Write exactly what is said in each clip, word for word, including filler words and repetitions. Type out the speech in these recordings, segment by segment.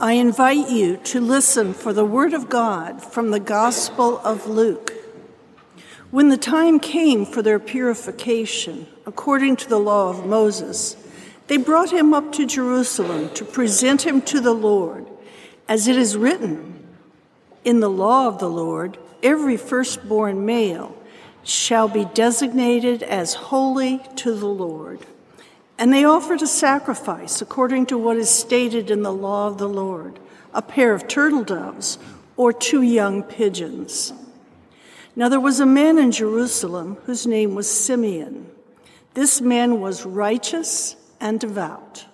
I invite you to listen for the word of God from the Gospel of Luke. When the time came for their purification, according to the law of Moses, they brought him up to Jerusalem to present him to the Lord, as it is written, "In the law of the Lord, every firstborn male shall be designated as holy to the Lord." And they offered a sacrifice according to what is stated in the law of the Lord, a pair of turtle doves or two young pigeons. Now there was a man in Jerusalem whose name was Simeon. This man was righteous and devout,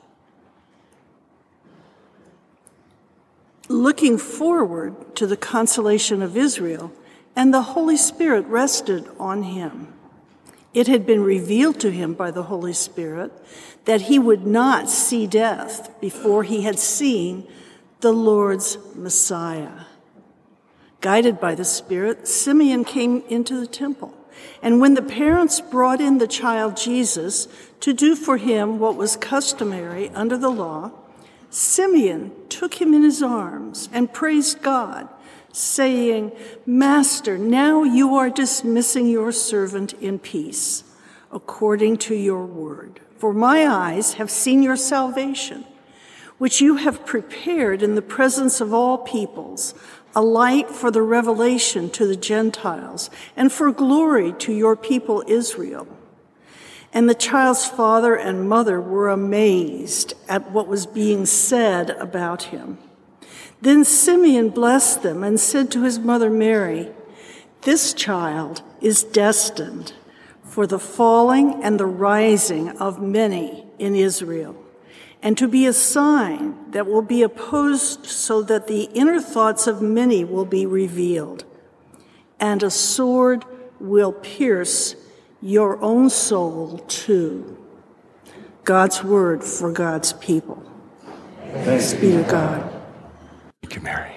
looking forward to the consolation of Israel, and the Holy Spirit rested on him. It had been revealed to him by the Holy Spirit that he would not see death before he had seen the Lord's Messiah. Guided by the Spirit, Simeon came into the temple. And when the parents brought in the child Jesus to do for him what was customary under the law, Simeon took him in his arms and praised God, saying, "Master, now you are dismissing your servant in peace, according to your word. For my eyes have seen your salvation, which you have prepared in the presence of all peoples, a light for the revelation to the Gentiles, and for glory to your people Israel." And the child's father and mother were amazed at what was being said about him. Then Simeon blessed them and said to his mother Mary, "This child is destined for the falling and the rising of many in Israel, and to be a sign that will be opposed so that the inner thoughts of many will be revealed. And a sword will pierce your own soul too." God's word for God's people. Thanks be to God. Thank you, Mary.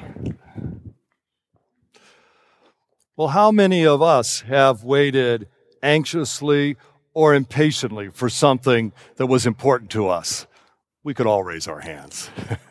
Well, how many of us have waited anxiously or impatiently for something that was important to us? We could all raise our hands.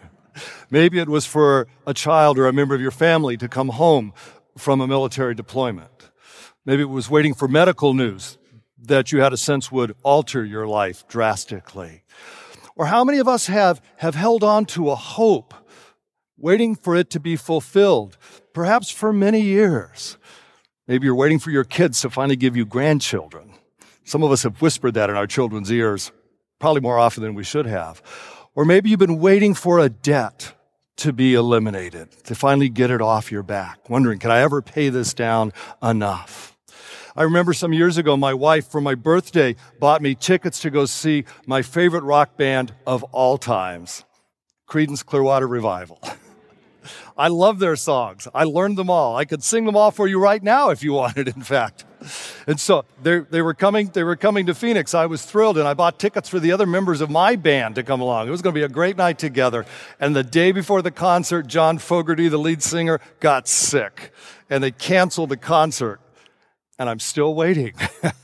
Maybe it was for a child or a member of your family to come home from a military deployment. Maybe it was waiting for medical news that you had a sense would alter your life drastically. Or how many of us have, have held on to a hope, waiting for it to be fulfilled, perhaps for many years? Maybe you're waiting for your kids to finally give you grandchildren. Some of us have whispered that in our children's ears, probably more often than we should have. Or maybe you've been waiting for a debt to be eliminated, to finally get it off your back, wondering, can I ever pay this down enough? I remember some years ago, my wife, for my birthday, bought me tickets to go see my favorite rock band of all times, Creedence Clearwater Revival. I love their songs. I learned them all. I could sing them all for you right now if you wanted, in fact. And so they they were coming they were coming to Phoenix. I was thrilled, and I bought tickets for the other members of my band to come along. It was going to be a great night together. And the day before the concert, John Fogerty, the lead singer, got sick, and they canceled the concert. And I'm still waiting.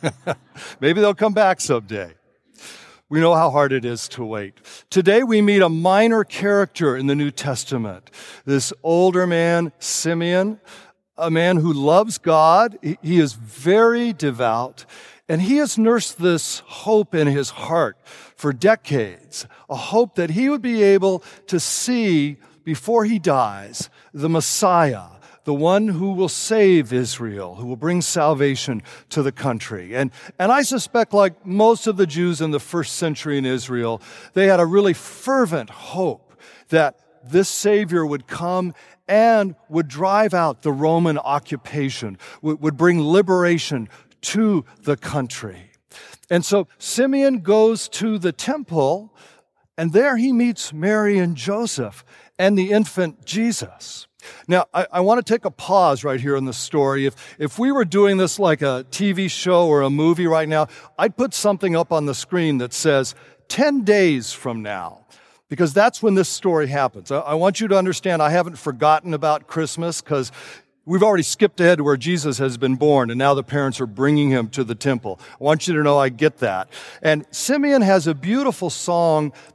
Maybe they'll come back someday. We know how hard it is to wait. Today we meet a minor character in the New Testament. This older man, Simeon, a man who loves God. He is very devout, and he has nursed this hope in his heart for decades, a hope that he would be able to see before he dies the Messiah, the one who will save Israel, who will bring salvation to the country. And, and I suspect, like most of the Jews in the first century in Israel, they had a really fervent hope that this Savior would come and would drive out the Roman occupation, would, would bring liberation to the country. And so Simeon goes to the temple, and there he meets Mary and Joseph and the infant Jesus. Now, I, I want to take a pause right here in the story. If, if we were doing this like a T V show or a movie right now, I'd put something up on the screen that says ten days from now, because that's when this story happens. I, I want you to understand I haven't forgotten about Christmas, because we've already skipped ahead to where Jesus has been born, and now the parents are bringing him to the temple. I want you to know I get that. And Simeon has a beautiful song that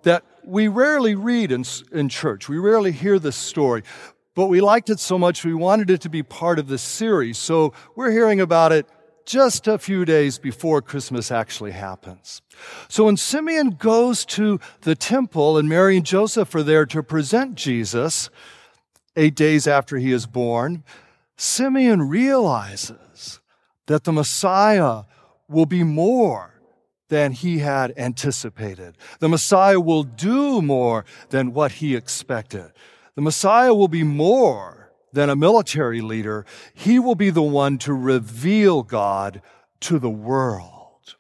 we rarely read in, in church. We rarely hear this story. But we liked it so much, we wanted it to be part of this series. So we're hearing about it just a few days before Christmas actually happens. So when Simeon goes to the temple and Mary and Joseph are there to present Jesus, eight days after he is born, Simeon realizes that the Messiah will be more than he had anticipated. The Messiah will do more than what he expected. The Messiah will be more than a military leader. He will be the one to reveal God to the world.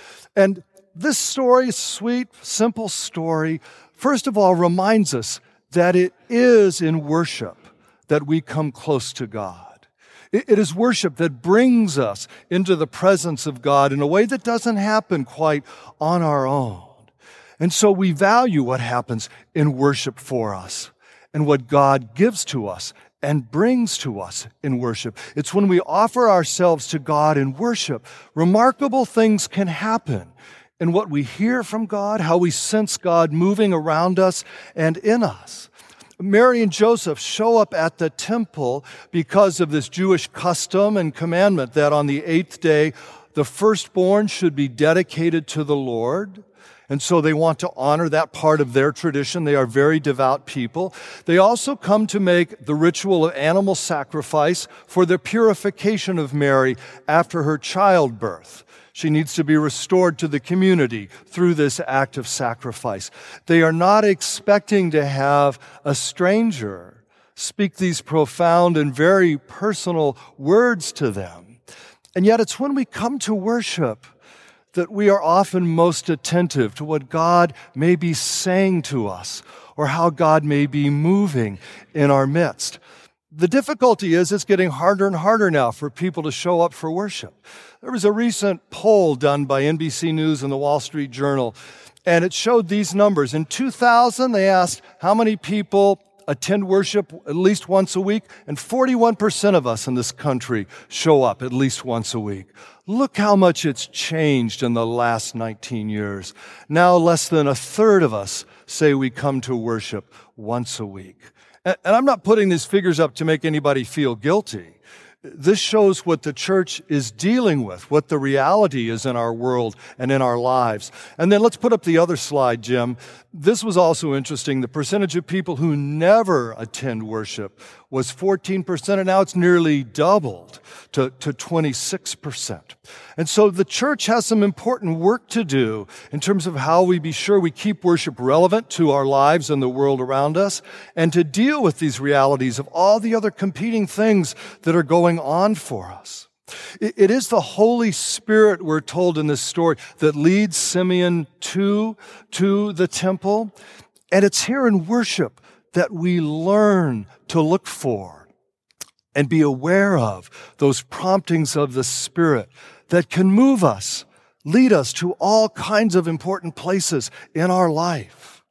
And this story, sweet, simple story, first of all, reminds us that it is in worship that we come close to God. It is worship that brings us into the presence of God in a way that doesn't happen quite on our own. And so we value what happens in worship for us and what God gives to us and brings to us in worship. It's when we offer ourselves to God in worship, remarkable things can happen in what we hear from God, how we sense God moving around us and in us. Mary and Joseph show up at the temple because of this Jewish custom and commandment that on the eighth day, the firstborn should be dedicated to the Lord. And so they want to honor that part of their tradition. They are very devout people. They also come to make the ritual of animal sacrifice for the purification of Mary after her childbirth. She needs to be restored to the community through this act of sacrifice. They are not expecting to have a stranger speak these profound and very personal words to them. And yet it's when we come to worship that we are often most attentive to what God may be saying to us or how God may be moving in our midst. The difficulty is it's getting harder and harder now for people to show up for worship. There was a recent poll done by N B C News and the Wall Street Journal, and it showed these numbers. In two thousand, they asked how many people attend worship at least once a week, and forty-one percent of us in this country show up at least once a week. Look how much it's changed in the last nineteen years. Now less than a third of us say we come to worship once a week. And I'm not putting these figures up to make anybody feel guilty. This shows what the church is dealing with, what the reality is in our world and in our lives. And then let's put up the other slide, Jim. This was also interesting. The percentage of people who never attend worship was fourteen percent, and now it's nearly doubled to, to twenty-six percent. And so the church has some important work to do in terms of how we be sure we keep worship relevant to our lives and the world around us, and to deal with these realities of all the other competing things that are going on for us. It is the Holy Spirit, we're told in this story, that leads Simeon to, to the temple. And it's here in worship that we learn to look for and be aware of those promptings of the Spirit that can move us, lead us to all kinds of important places in our life.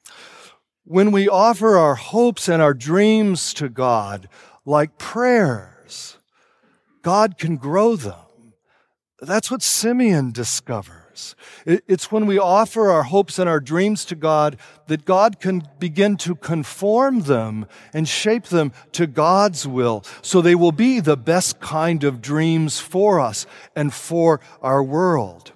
When we offer our hopes and our dreams to God, like prayers, God can grow them. That's what Simeon discovers. It's when we offer our hopes and our dreams to God that God can begin to conform them and shape them to God's will, so they will be the best kind of dreams for us and for our world.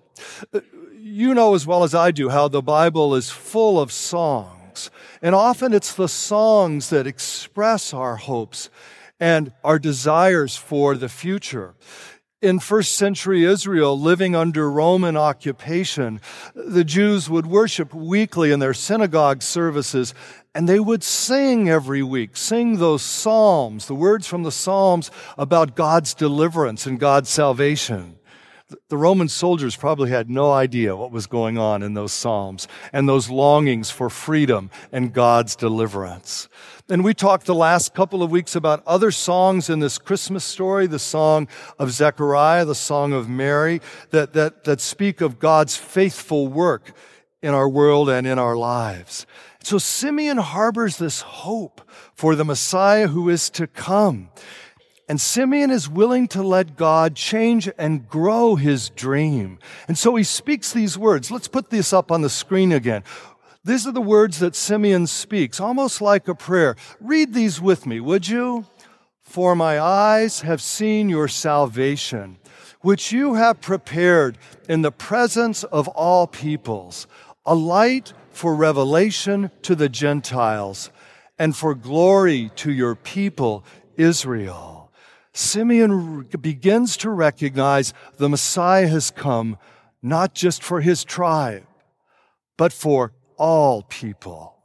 You know as well as I do how the Bible is full of songs, and often it's the songs that express our hopes and our desires for the future. In first century Israel, living under Roman occupation, the Jews would worship weekly in their synagogue services, and they would sing every week, sing those psalms, the words from the psalms about God's deliverance and God's salvation. The Roman soldiers probably had no idea what was going on in those psalms and those longings for freedom and God's deliverance. And we talked the last couple of weeks about other songs in this Christmas story, the song of Zechariah, the song of Mary, that, that, that speak of God's faithful work in our world and in our lives. So Simeon harbors this hope for the Messiah who is to come. And Simeon is willing to let God change and grow his dream. And so he speaks these words. Let's put this up on the screen again. These are the words that Simeon speaks, almost like a prayer. Read these with me, would you? For my eyes have seen your salvation, which you have prepared in the presence of all peoples, a light for revelation to the Gentiles and for glory to your people, Israel. Simeon begins to recognize the Messiah has come not just for his tribe, but for all people.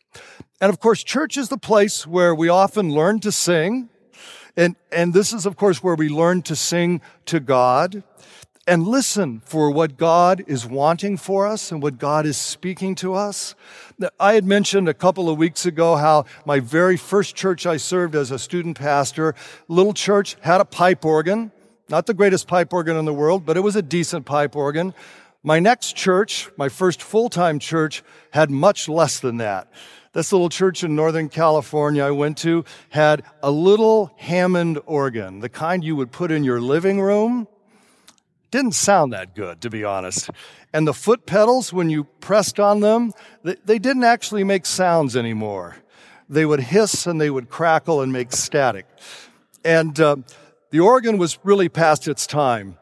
And of course, church is the place where we often learn to sing. And, and this is, of course, where we learn to sing to God and listen for what God is wanting for us and what God is speaking to us. I had mentioned a couple of weeks ago how my very first church I served as a student pastor, little church, had a pipe organ. Not the greatest pipe organ in the world, but it was a decent pipe organ. My next church, my first full-time church, had much less than that. This little church in Northern California I went to had a little Hammond organ, the kind you would put in your living room. Didn't sound that good, to be honest. And the foot pedals, when you pressed on them, they didn't actually make sounds anymore. They would hiss and they would crackle and make static. And uh, the organ was really past its time.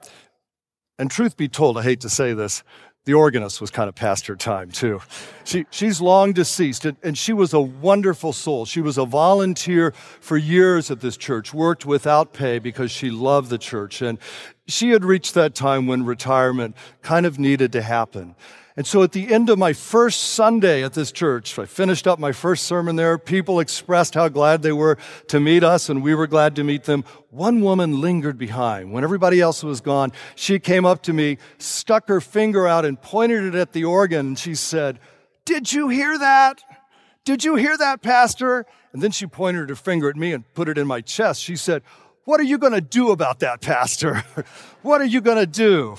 And truth be told, I hate to say this, the organist was kind of past her time, too. She, she's long deceased, and, and she was a wonderful soul. She was a volunteer for years at this church, worked without pay because she loved the church. And she had reached that time when retirement kind of needed to happen. And so at the end of my first Sunday at this church, I finished up my first sermon there. People expressed how glad they were to meet us, and we were glad to meet them. One woman lingered behind. When everybody else was gone, she came up to me, stuck her finger out, and pointed it at the organ, and she said, "Did you hear that? Did you hear that, Pastor?" And then she pointed her finger at me and put it in my chest. She said, "What are you going to do about that, Pastor? What are you going to do?"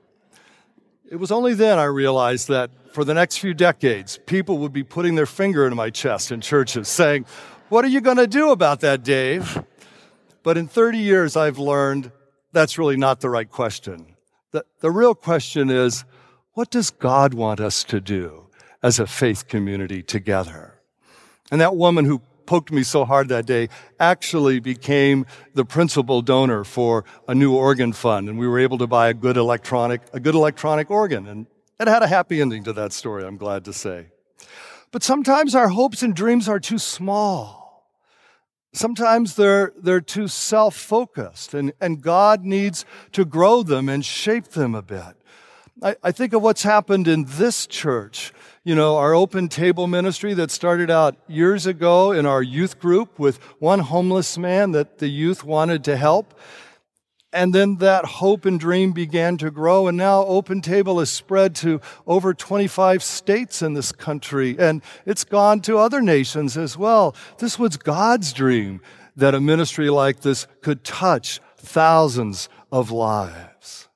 It was only then I realized that for the next few decades, people would be putting their finger in my chest in churches saying, "What are you going to do about that, Dave?" But in thirty years, I've learned that's really not the right question. The, the real question is, what does God want us to do as a faith community together? And that woman who poked me so hard that day actually became the principal donor for a new organ fund, and we were able to buy a good electronic, a good electronic organ, and it had a happy ending to that story, I'm glad to say. But sometimes our hopes and dreams are too small. Sometimes they're, they're too self-focused, and, and God needs to grow them and shape them a bit. I, I think of what's happened in this church. You know, our open table ministry that started out years ago in our youth group with one homeless man that the youth wanted to help. And then that hope and dream began to grow, and now Open Table has spread to over twenty-five states in this country, and it's gone to other nations as well. This was God's dream, that a ministry like this could touch thousands of lives.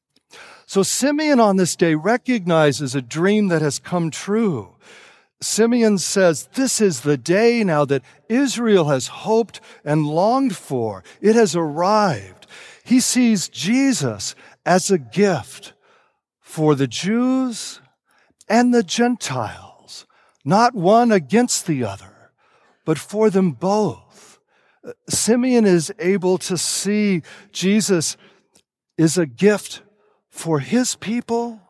So Simeon on this day recognizes a dream that has come true. Simeon says, this is the day now that Israel has hoped and longed for. It has arrived. He sees Jesus as a gift for the Jews and the Gentiles, not one against the other, but for them both. Simeon is able to see Jesus is a gift for his people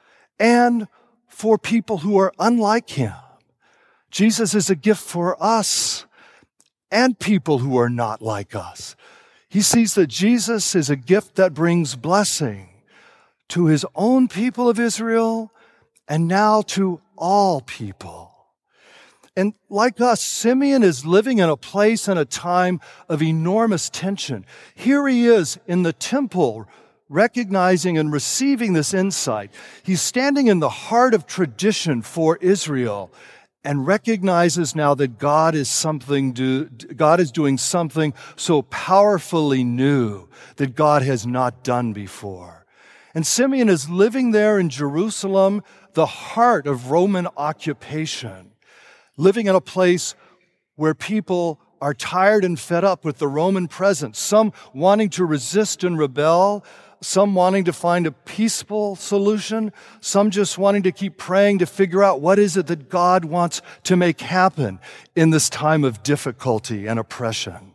and for people who are unlike him. Jesus is a gift for us and people who are not like us. He sees that Jesus is a gift that brings blessing to his own people of Israel and now to all people. And like us, Simeon is living in a place and a time of enormous tension. Here he is in the temple, recognizing and receiving this insight. He's standing in the heart of tradition for Israel and recognizes now that God is something do, God is doing something so powerfully new that God has not done before. And Simeon is living there in Jerusalem, the heart of Roman occupation, living in a place where people are tired and fed up with the Roman presence, some wanting to resist and rebel, some wanting to find a peaceful solution, some just wanting to keep praying to figure out what is it that God wants to make happen in this time of difficulty and oppression.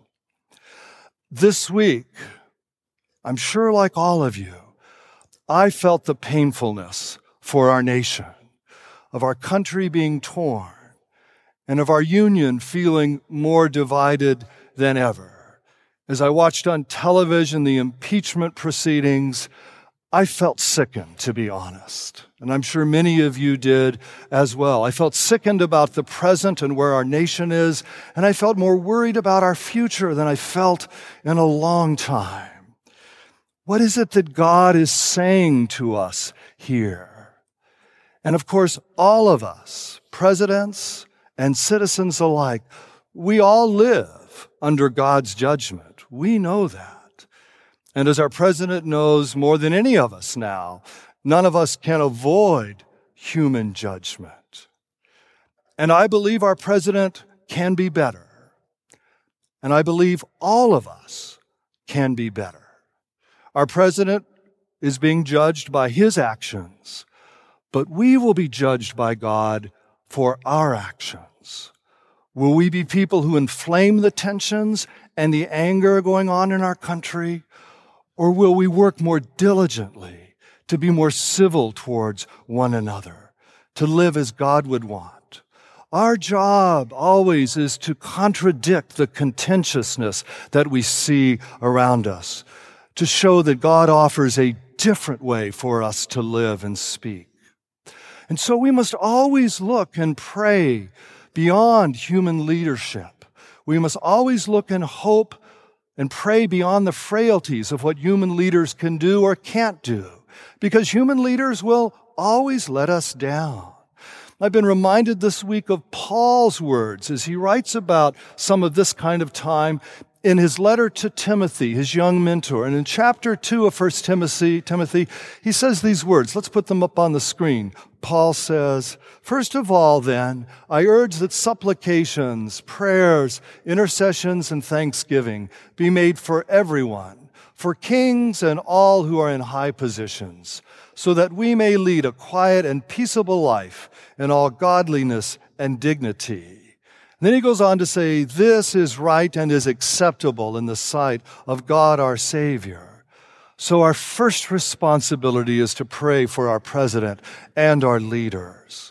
This week, I'm sure like all of you, I felt the painfulness for our nation, of our country being torn, and of our union feeling more divided than ever. As I watched on television the impeachment proceedings, I felt sickened, to be honest. And I'm sure many of you did as well. I felt sickened about the present and where our nation is, and I felt more worried about our future than I felt in a long time. What is it that God is saying to us here? And of course, all of us, presidents and citizens alike, we all live under God's judgment. We know that. And as our president knows more than any of us now, none of us can avoid human judgment. And I believe our president can be better. And I believe all of us can be better. Our president is being judged by his actions, but we will be judged by God for our actions. Will we be people who inflame the tensions and the anger going on in our country, or will we work more diligently to be more civil towards one another, to live as God would want? Our job always is to contradict the contentiousness that we see around us, to show that God offers a different way for us to live and speak. And so we must always look and pray beyond human leadership. We must always look and hope and pray beyond the frailties of what human leaders can do or can't do, because human leaders will always let us down. I've been reminded this week of Paul's words as he writes about some of this kind of time in his letter to Timothy, his young mentor. And in chapter two of First Timothy, Timothy, he says these words. Let's put them up on the screen. Paul says, "First of all, then, I urge that supplications, prayers, intercessions, and thanksgiving be made for everyone, for kings and all who are in high positions, so that we may lead a quiet and peaceable life in all godliness and dignity." And then he goes on to say, "This is right and is acceptable in the sight of God our Savior." So our first responsibility is to pray for our president and our leaders.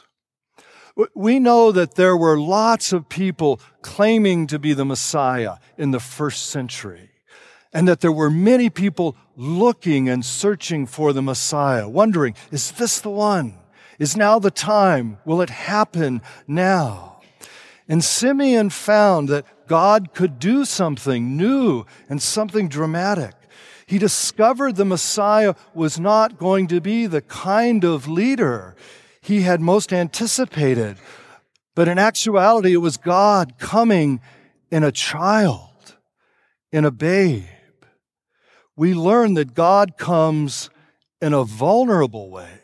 We know that there were lots of people claiming to be the Messiah in the first century, and that there were many people looking and searching for the Messiah, wondering, is this the one? Is now the time? Will it happen now? And Simeon found that God could do something new and something dramatic. He discovered the Messiah was not going to be the kind of leader he had most anticipated, but in actuality, it was God coming in a child, in a babe. We learn that God comes in a vulnerable way.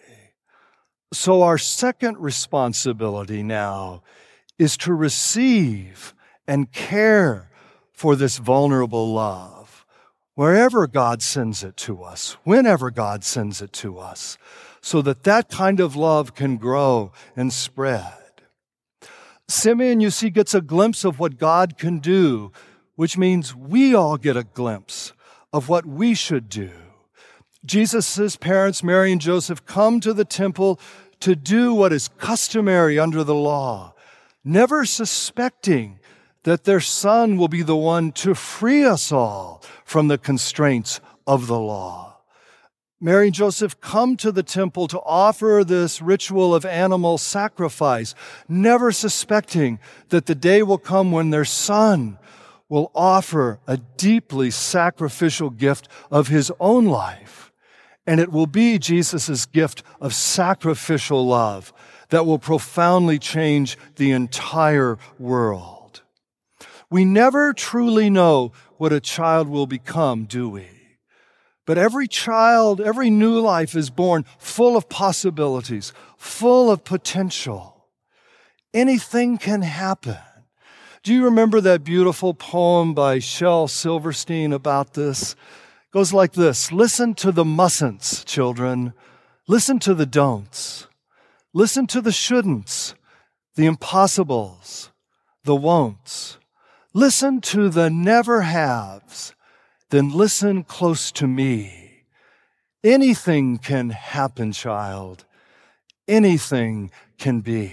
So our second responsibility now is to receive and care for this vulnerable love, wherever God sends it to us, whenever God sends it to us, so that that kind of love can grow and spread. Simeon, you see, gets a glimpse of what God can do, which means we all get a glimpse of what we should do. Jesus' parents, Mary and Joseph, come to the temple to do what is customary under the law, never suspecting that their son will be the one to free us all from the constraints of the law. Mary and Joseph come to the temple to offer this ritual of animal sacrifice, never suspecting that the day will come when their son will offer a deeply sacrificial gift of his own life. And it will be Jesus' gift of sacrificial love that will profoundly change the entire world. We never truly know what a child will become, do we? But every child, every new life is born full of possibilities, full of potential. Anything can happen. Do you remember that beautiful poem by Shel Silverstein about this? goes like this. Listen to the mustn'ts, children. Listen to the don'ts. Listen to the shouldn'ts, the impossibles, the won'ts. Listen to the never haves. Then listen close to me. Anything can happen, child. Anything can be.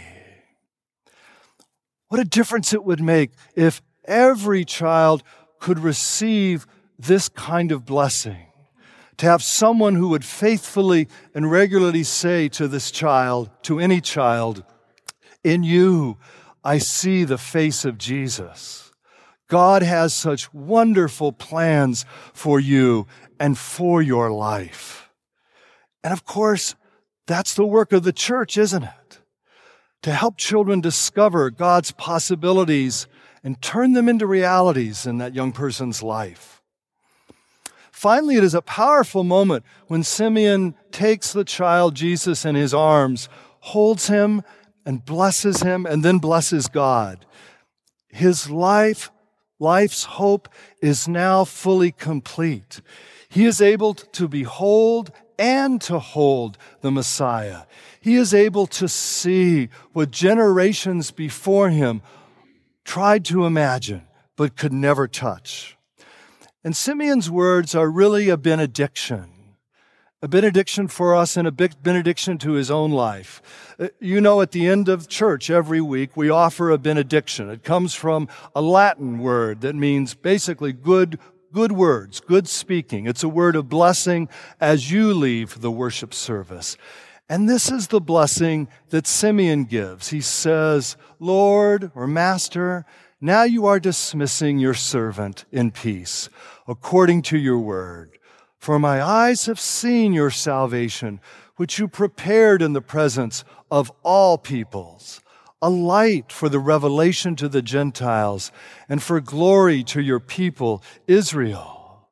What a difference it would make if every child could receive this kind of blessing. To have someone who would faithfully and regularly say to this child, to any child, in you, I see the face of Jesus. God has such wonderful plans for you and for your life. And of course, that's the work of the church, isn't it? To help children discover God's possibilities and turn them into realities in that young person's life. Finally, it is a powerful moment when Simeon takes the child Jesus in his arms, holds him and blesses him, and then blesses God. His life, life's hope is now fully complete. He is able to behold and to hold the Messiah. He is able to see what generations before him tried to imagine but could never touch. And Simeon's words are really a benediction, a benediction for us and a big benediction to his own life. You know, at the end of church every week, we offer a benediction. It comes from a Latin word that means basically good, good words, good speaking. It's a word of blessing as you leave the worship service. And this is the blessing that Simeon gives. He says, Lord or Master, now you are dismissing your servant in peace, according to your word. For my eyes have seen your salvation, which you prepared in the presence of all peoples, a light for the revelation to the Gentiles and for glory to your people, Israel.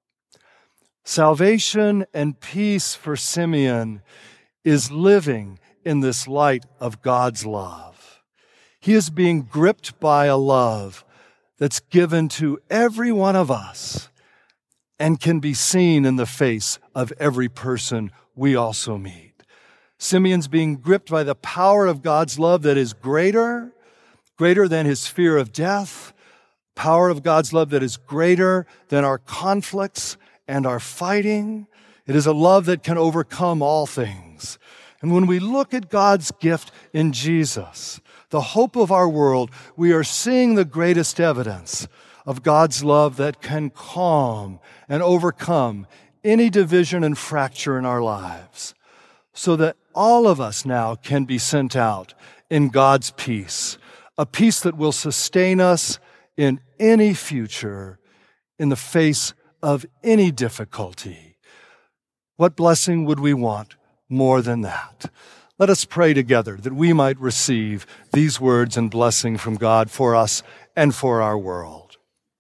Salvation and peace for Simeon is living in this light of God's love. He is being gripped by a love that's given to every one of us and can be seen in the face of every person we also meet. Simeon's being gripped by the power of God's love that is greater, greater than his fear of death, power of God's love that is greater than our conflicts and our fighting. It is a love that can overcome all things. And when we look at God's gift in Jesus, the hope of our world, we are seeing the greatest evidence of God's love that can calm and overcome any division and fracture in our lives, so that all of us now can be sent out in God's peace, a peace that will sustain us in any future, in the face of any difficulty. What blessing would we want more than that? Let us pray together that we might receive these words and blessing from God for us and for our world.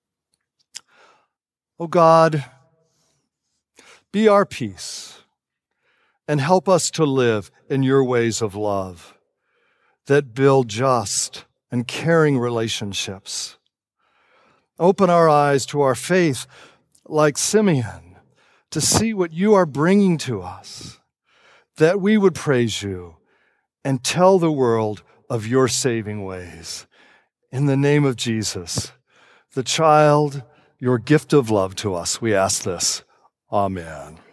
Oh God, be our peace and help us to live in your ways of love that build just and caring relationships. Open our eyes to our faith like Simeon to see what you are bringing to us, that we would praise you and tell the world of your saving ways. In the name of Jesus, the child, your gift of love to us, we ask this. Amen.